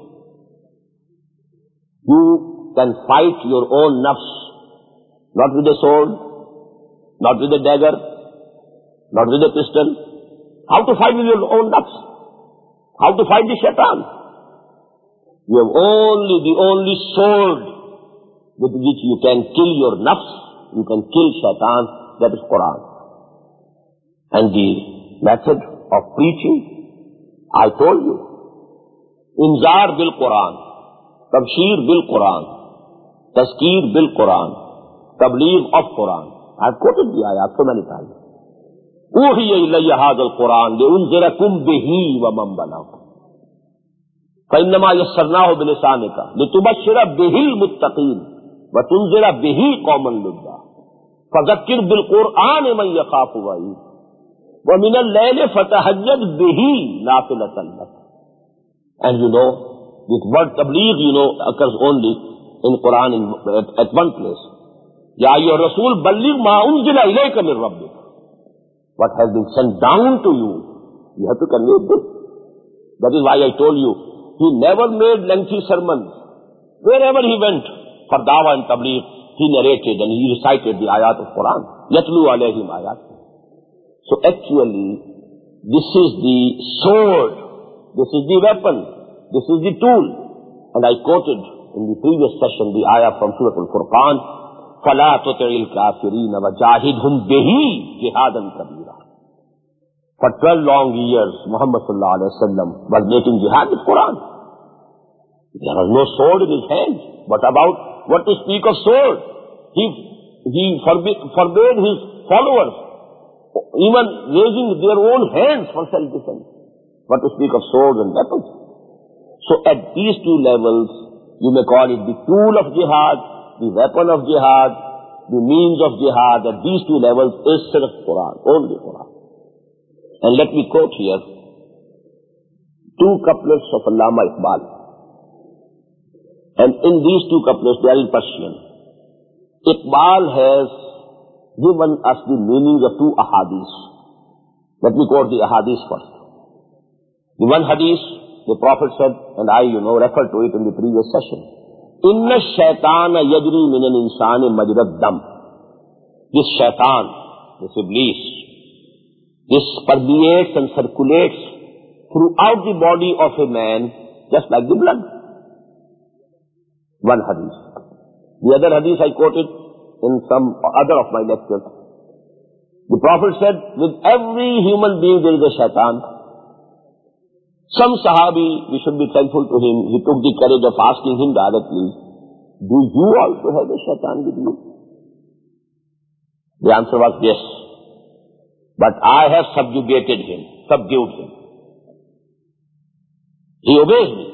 You can fight your own nafs, not with a sword, not with a dagger, not with a pistol. How to fight with your own nafs? How to fight the shaitan? You have the only sword with which you can kill your nafs, you can kill shaitan, that is Quran. And the method of preaching, I told you, inzar bil Quran, tabshir bil Quran, tazkir bil Quran, tabligh of Quran. I have quoted the ayat so many times. Uhiya ilayya hadha al-Quran liunzirakum bihi wa man balagh. فإنما يسرناه بلسانك لتبشر به المتقين وتنذر به قوما لدا فذكر بالقرآن من يخاف وعيد ومن الليل فتهجد به نافلة لك. And you know, this word tabligh, occurs only in Quran at one place. Ya ayyuha Rasul balligh ma unzila ilayka min rabbik. What has been sent down to you, you have to convey this. That is why I told you, he never made lengthy sermons. Wherever he went for dawah and tabligh, he narrated and he recited the ayat of Quran. Yatlu alayhim ayat. So actually, this is the sword, this is the weapon, this is the tool. And I quoted in the previous session the ayah from Surah Al-Furqan, فَلَا تُطِعِ الْكَافِرِينَ وَجَاهِدْهُمْ بِهِ جِهَادًا كَبِيرًا. For 12 long years, Muhammad sallallahu alayhi wa sallam was making jihad with Quran. There was no sword in his hand. What to speak of sword? He forbade his followers even raising their own hands for self-defense. What to speak of swords and weapons? So at these two levels, you may call it the tool of jihad, the weapon of jihad, the means of jihad. At these two levels is sirf Quran, only Quran. And let me quote here two couplets of Allama Iqbal. And in these two couplets, they are in Persian. Iqbal has given us the meanings of two ahadith. Let me quote the ahadith first. The one hadith, the Prophet said, and I, referred to it in the previous session. Inna shaitana yajri min al-insani majrad dam. This shaitan, this iblis, this permeates and circulates throughout the body of a man just like the blood. One hadith. The other hadith I quoted in some other of my lectures. The Prophet said, with every human being there is a shaitan. Some Sahabi, we should be thankful to him, he took the courage of asking him directly, do you also have a shaitan with you? The answer was yes. But I have subdued him. He obeys me.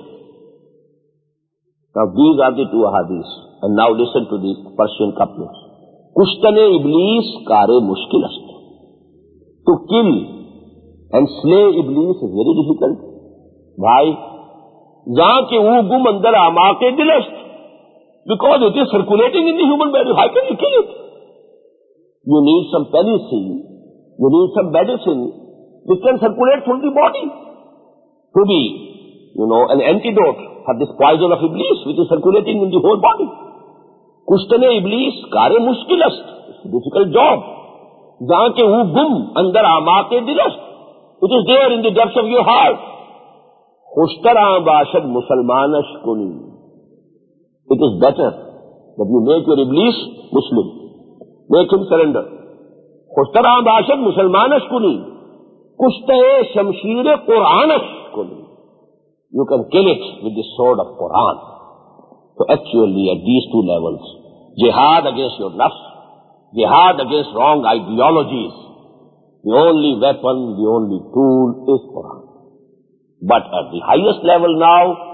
Now these are the two hadiths. And now listen to the Persian couplets. Kushtane iblis kare mushkil ast. To kill and slay iblis is very difficult. Why? Jahan ke wu gum andar ama ke dilast. Because it is circulating in the human body. How can you kill it? You need some penicillin. You need some medicine which can circulate through the body to be, an antidote for this poison of iblis which is circulating in the whole body. Kushtane iblis kare mushkil ast. It's a difficult job. Jahan ke hu gum andar ama ke dilast. It is there in the depths of your heart. Khushtara bashad musalmanash kuni. It is better that you make your iblis Muslim. Make him surrender. Khushtara bashad musalmanash kuni. Kushtaye shamshir Qur'anash kuni. You can kill it with the sword of Quran. So actually at these two levels, jihad against your nafs, jihad against wrong ideologies, the only weapon, the only tool is Quran. But at the highest level now,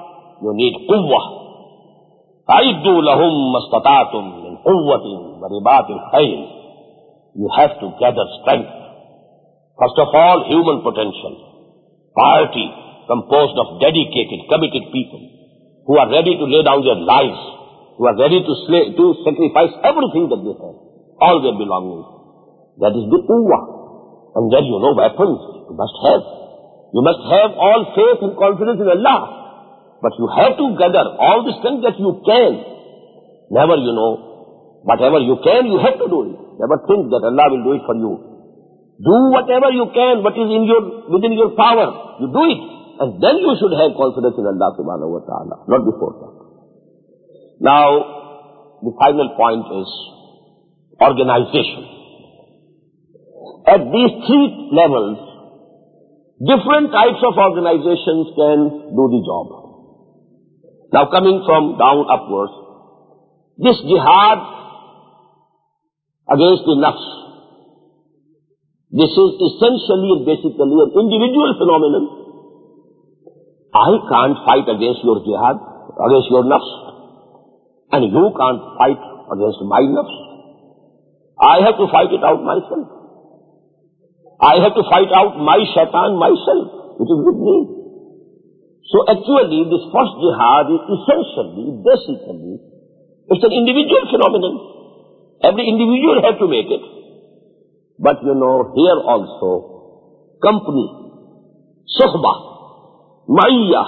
you need quwwah. أَعِدُّوا لَهُمْ مَا اسْتَطَعْتُمْ مِنْ قُوَّةٍ وَرِبَاطِ الْخَيْلِ. You have to gather strength. First of all, human potential. Party composed of dedicated, committed people who are ready to lay down their lives, who are ready to sacrifice everything that they have, all their belongings. That is the quwwah. And then weapons you must have. You must have all faith and confidence in Allah. But you have to gather all the strength that you can. Never, whatever you can, you have to do it. Never think that Allah will do it for you. Do whatever you can, what is within your power. You do it. And then you should have confidence in Allah subhanahu wa ta'ala, not before that. Now, the final point is organization. At these three levels, different types of organizations can do the job. Now coming from down upwards, this jihad against the nafs, this is essentially and basically an individual phenomenon. I can't fight against your jihad, against your nafs, and you can't fight against my nafs. I have to fight it out myself. I have to fight out my shaitan myself. It is with me. So actually, this first jihad is essentially, basically, it's an individual phenomenon. Every individual has to make it. But here also, company, suhbah, ma'iyyah,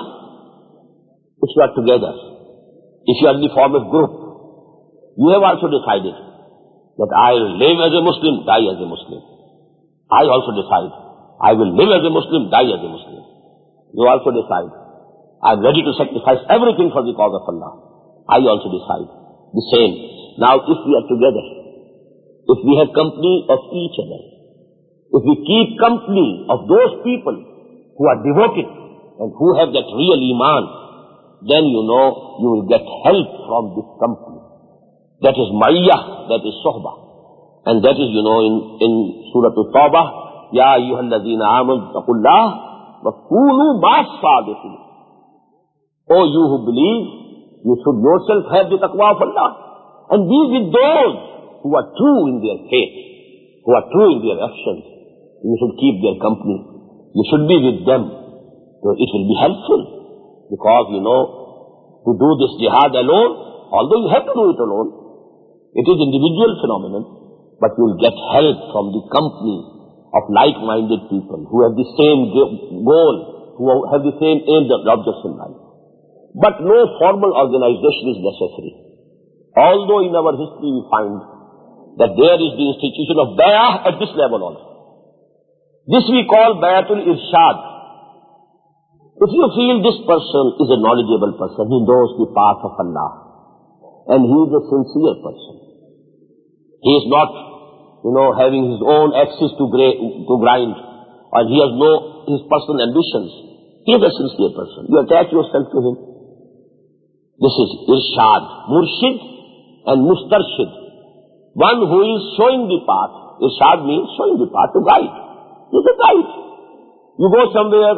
if you are together, if you are in the form of group, you have also decided that I will live as a Muslim, die as a Muslim. I also decide, I will live as a Muslim, die as a Muslim. You also decide, I am ready to sacrifice everything for the cause of Allah. I also decide the same. Now if we are together, if we have company of each other, if we keep company of those people who are devoted and who have that real iman, then you will get help from this company. That is ma'iyyah, that is sohbah. And that is, in Surah At-Tawbah, Ya ayyuhalladhina amanu taqullah wa kunu ma'as-sadiqin. O you who believe, you should yourself have the taqwa of Allah. And be with those who are true in their faith, who are true in their actions. You should keep their company. You should be with them. So it will be helpful. Because, to do this jihad alone, although you have to do it alone, it is individual phenomenon, but you will get help from the company of like-minded people who have the same goal, who have the same aim and objects in life. But no formal organization is necessary. Although in our history we find that there is the institution of bay'ah at this level also. This we call bayatul irshad. If you feel this person is a knowledgeable person, he knows the path of Allah, and he is a sincere person. He is not, having his own axis to grind, and he has no his personal ambitions. He is a sincere person. You attach yourself to him. This is irshad, murshid and mustarshid. One who is showing the path. Irshad means showing the path, to guide. He is a guide. You go somewhere,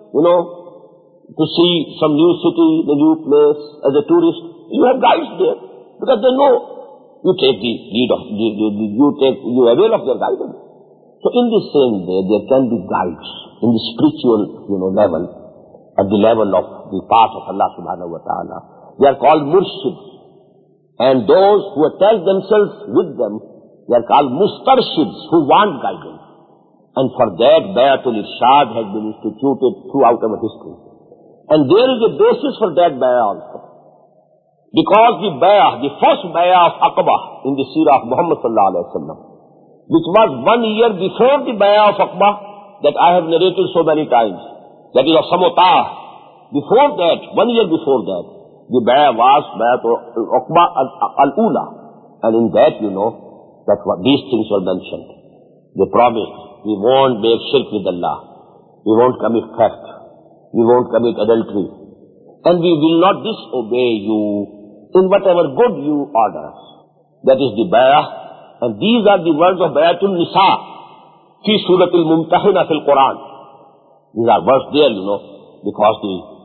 to see some new city, the new place, as a tourist, you have guides there, because they know. You take the lead of, you avail of their guidance. So in the same way, there can be guides in the spiritual, level, at the level of the path of Allah subhanahu wa ta'ala. They are called murshids. And those who attach themselves with them, they are called mustarshids, who want guidance. And for that, bayatul irshad has been instituted throughout our history. And there is a basis for that bayah also. Because the bayah, the first bayah of Aqabah in the seerah of Muhammad sallallahu alaihi wasallam, which was 1 year before the bayah of Aqabah that I have narrated so many times, that is of Samutah. Before that, 1 year before that, the bayah was bayah Aqabah al-Ula. And in that, that these things were mentioned. They promised, we won't make shirk with Allah. We won't commit theft. We won't commit adultery. And we will not disobey you in whatever good you order us. That is the bayah. And these are the words of Bayatul Nisa, fi Suratul Mumtahina fil Quran. These are words there, because the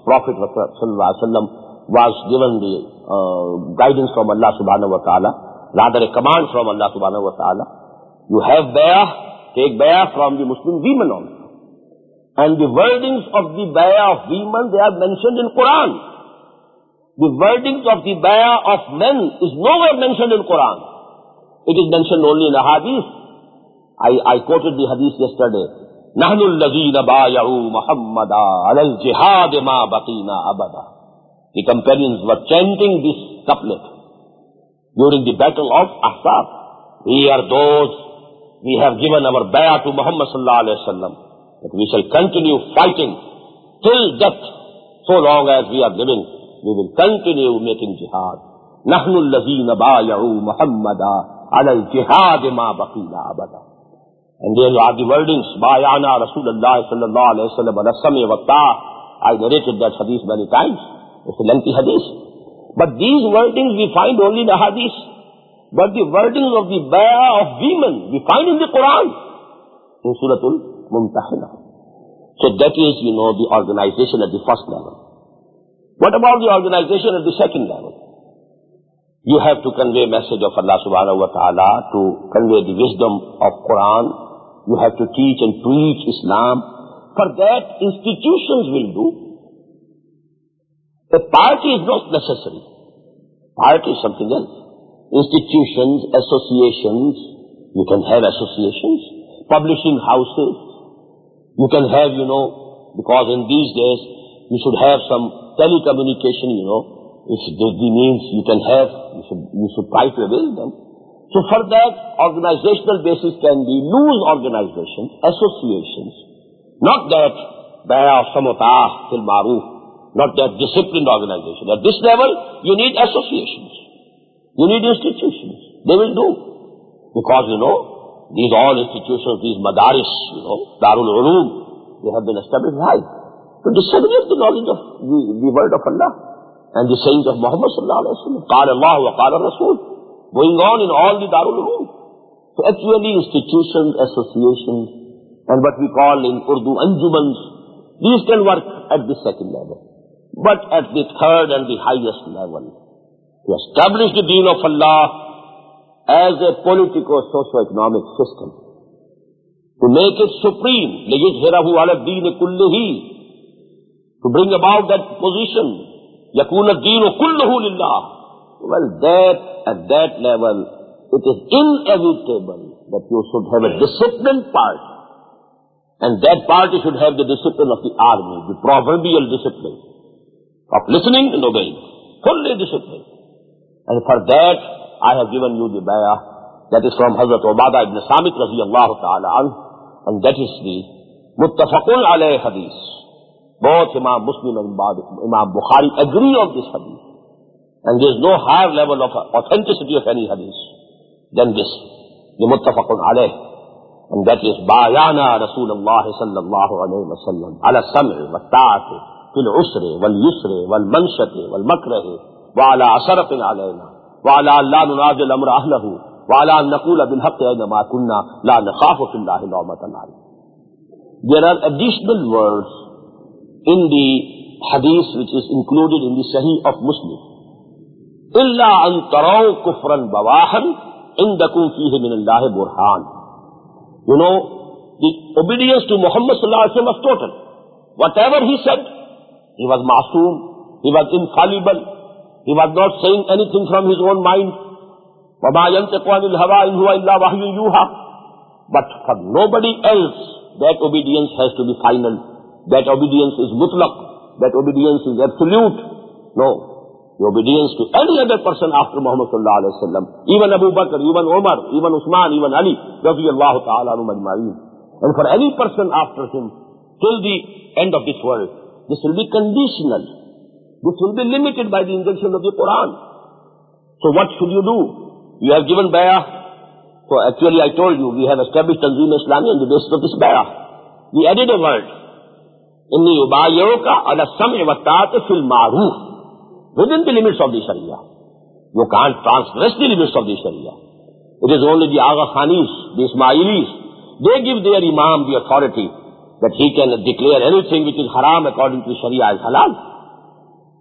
Prophet sallallahu alaihi wasallam was given the guidance from Allah subhanahu wa ta'ala, rather a command from Allah subhanahu wa ta'ala. You have bay'ah, take bay'ah from the Muslim women also. And the wordings of the bay'ah of women, they are mentioned in Quran. The wordings of the bay'ah of men is nowhere mentioned in Quran. It is mentioned only in a hadith. I quoted the hadith yesterday. نَحْنُ الَّذِينَ بَايَعُوا مُحَمَّدًا عَلَى الْجِهَادِ مَا بَقِينَا أَبَدًا. The companions were chanting this couplet during the battle of Ahzab. We are those, we have given our bay'ah to Muhammad sallallahu alayhi wa sallam, that we shall continue fighting till death. So long as we are living, we will continue making jihad. نَحْنُ الَّذِينَ بَايَعُوا مُحَمَّدًا عَلَى الْجِهَادِ مَا بَقِينَا أَبَدًا. And there are the wordings, Bayana Rasulullah sallallahu alayhi wa sallam, Rasami wa Ta'. I narrated that hadith many times. It's a lengthy hadith. But these wordings we find only in the hadith. But the wordings of the bay'ah of women, we find in the Quran, in Suratul Mumtahina. So that is, the organization at the first level. What about the organization at the second level? You have to convey message of Allah subhanahu wa ta'ala, to convey the wisdom of Quran. You have to teach and preach Islam. For that, institutions will do. A party is not necessary. Party is something else. Institutions, associations, you can have associations, publishing houses, you can have, because in these days, you should have some telecommunication, if the means you can have, you should try to avail them. So for that, organizational basis can be loose organizations, associations, not that bay'ah samutah fil ma'ruf, not that disciplined organization. At this level, you need associations, you need institutions. They will do. Because, these all institutions, these madaris, Darul Ulum, they have been established high to disseminate the knowledge of the word of Allah and the sayings of Muhammad sallallahu alaihi wasallam. Qala Allah wa qala Rasul. Going on in all the Darul Ulum. So actually institutions, associations, and what we call in Urdu anjumans, these can work at the second level. But at the third and the highest level, to establish the deen of Allah as a politico-socio-economic system, to make it supreme, لِيُظْهِرَهُ عَلَى الدِّينِ كُلِّهِ, to bring about that position, يَكُونَ الدِّينُ كُلُّهُ لِلَّهِ. Well, at that level, it is inevitable that you should have a disciplined party. And that party should have the discipline of the army, the proverbial discipline of listening and obeying, fully disciplined. And for that, I have given you the bay'ah. That is from Hazrat Ubadah ibn Samit radiyallahu ta'ala anhu. And that is the muttafaqun alayh hadith. Both Imam Muslim and Imam Bukhari agree on this hadith. And there is no higher level of authenticity of any hadith than this, the muttafaqun alayh. And that is Bayana Rasulullah sallallahu alayhi wa sallam ala sam'i wa ta'ati fil usri wal yusri wal manshati wal makrahi wa ala asaratin alayna wa ala la nunazil amra ahlahu wa ala an naqula bil haqqi aynama kunna la nakhafu fillahi lawmatan laim. There are additional words in the hadith which is included in the Sahih of Muslim. إِلَّا أَن تَرَوْا كُفْرًا بَوَاحًا عِنْدَكُمْ فِيهِ مِنَ اللَّهِ بُرْهَانٍ. The obedience to Muhammad sallallahu alaihi wasallam was total. Whatever he said, he was ma'soom, he was infallible, he was not saying anything from his own mind. وَمَا يَنْتِقُ عَنِ الْهَوَىٰ إِنْ هُوَ إِلَّا وَحْيٌ يُوحَىٰ. But for nobody else, that obedience has to be final. That obedience is mutlaq. That obedience is absolute. No. The obedience to any other person after Muhammad sallallahu alaihi wasallam, even Abu Bakr, even Umar, even Usman, even Ali, radiyallahu ta'ala anhum ajma'in. And for any person after him, till the end of this world, this will be conditional. This will be limited by the injunction of the Quran. So what should you do? You have given bay'ah. So actually I told you, we have established Tanzim Islami on the basis of this bay'ah. We added a word. Inni ubayyuka ala sam'i wa ta'ati fil ma'ruf. Within the limits of the Sharia. You can't transgress the limits of the Sharia. It is only the Agha Khanis, the Ismailis, they give their Imam the authority that he can declare anything which is haram according to Sharia as halal.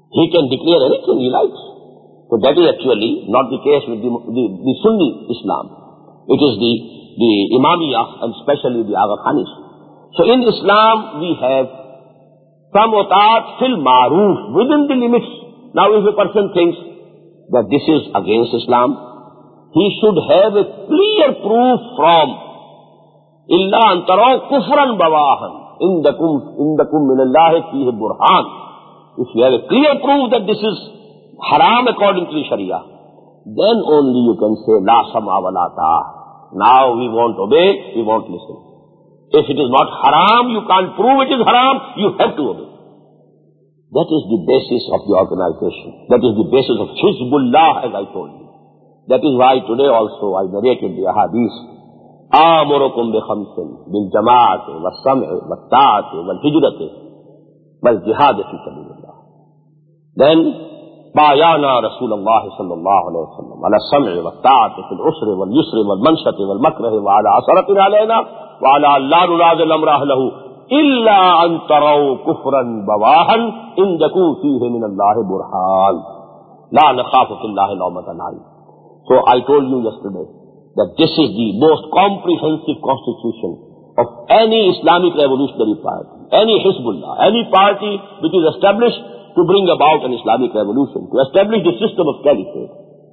He can declare anything he likes. So that is actually not the case with the Sunni Islam. It is the Imamiyah and especially the Agha Khanis. So in Islam we have some ta'at fil ma'ruf, within the limits. Now if a person thinks that this is against Islam, he should have a clear proof from illa an taraw kufran bawahan indakum minallahi fihi burhan. If you have a clear proof that this is haram according to the Sharia, then only you can say la sama wa la ta'a. Now we won't obey, we won't listen. If it is not haram, you can't prove it is haram, you have to obey. That is the basis of the organization. That is the basis of Hizbullah, as I told you. That is why today also I narrated the ahadith. آمركم بخمس بالجماعة والسمع والطاعة والهجرة والجهاد في سبيل الله. Then بايعنا رسول الله صلى الله عليه وسلم على السمع والطاعة في العسر واليسر والمنشط والمكره وعلى عثرة علينا وعلى أن لا ننازع الأمر أهله إلا أن تروا كفرا بواحا عندكم فيه من الله برهان لا نخاف في الله لومة لائم. So I told you yesterday that this is the most comprehensive constitution of any Islamic revolutionary party, any Hizbullah, any party which is established to bring about an Islamic revolution, to establish the system of caliphate.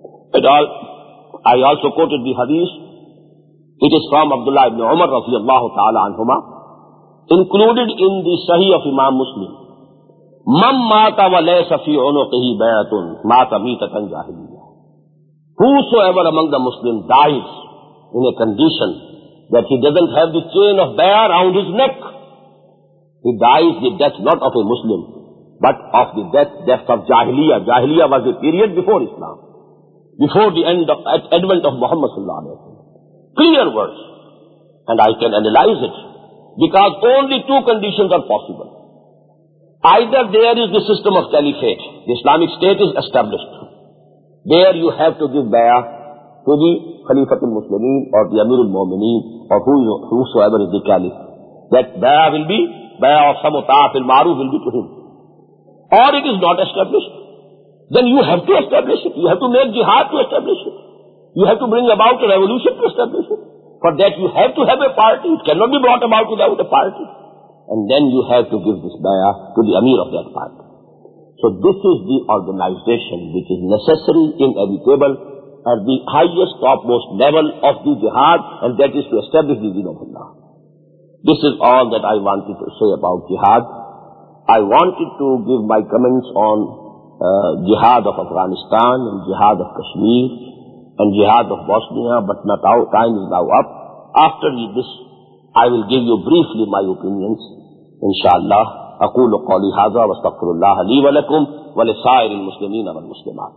I also quoted the hadith. It is from Abdullah ibn Umar radiyallahu ta'ala anhuma, included in the Sahih of Imam Muslim. Man mata wa laysa fi unuqihi bay'atun mata mitatan jahiliyah. Whosoever among the Muslims dies in a condition that he doesn't have the chain of bay'ah around his neck, he dies the death not of a Muslim, but of the death of Jahiliyyah. Jahiliyyah was a period before Islam, before the advent of Muhammad sallallahu alaihi wasallam. Clear words. And I can analyze it. Because only two conditions are possible. Either there is the system of caliphate, the Islamic State is established. There you have to give bay'ah to the Khalifatul Muslimin or the Amirul Mu'mineen or whosoever is the caliph. That bay'ah will be, bay'ah of samuta'ah fil ma'ruf will be to him. Or it is not established. Then you have to establish it. You have to make jihad to establish it. You have to bring about a revolution to establish it. For that you have to have a party. It cannot be brought about without a party. And then you have to give this bay'ah to the Amir of that party. So this is the organization which is necessary, inevitable, at the highest, topmost level of the jihad, and that is to establish the deen of Allah. This is all that I wanted to say about jihad. I wanted to give my comments on jihad of Afghanistan and jihad of Kashmir and jihad of Bosnia, but not our time is now up. After this, I will give you briefly my opinions, inshallah. أقول قولي هذا واستغفر الله لي ولكم ولسائر المسلمين والمسلمات.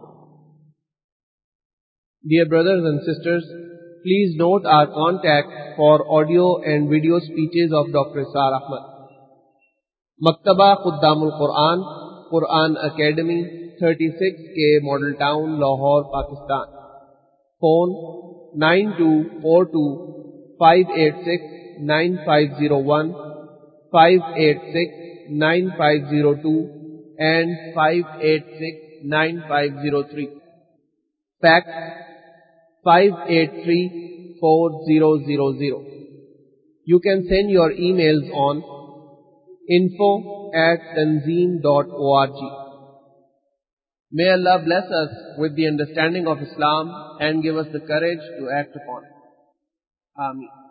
Dear brothers and sisters, please note our contact for audio and video speeches of Dr. Israr Ahmad. Maktaba Khuddamul Quran, Quran Academy, 36K Model Town, Lahore, Pakistan. Phone 9242-586-9501, 586-9502 and 586-9503. Fax 583-4000. You can send your emails on info@tanzeem.org. May Allah bless us with the understanding of Islam and give us the courage to act upon it. Ameen.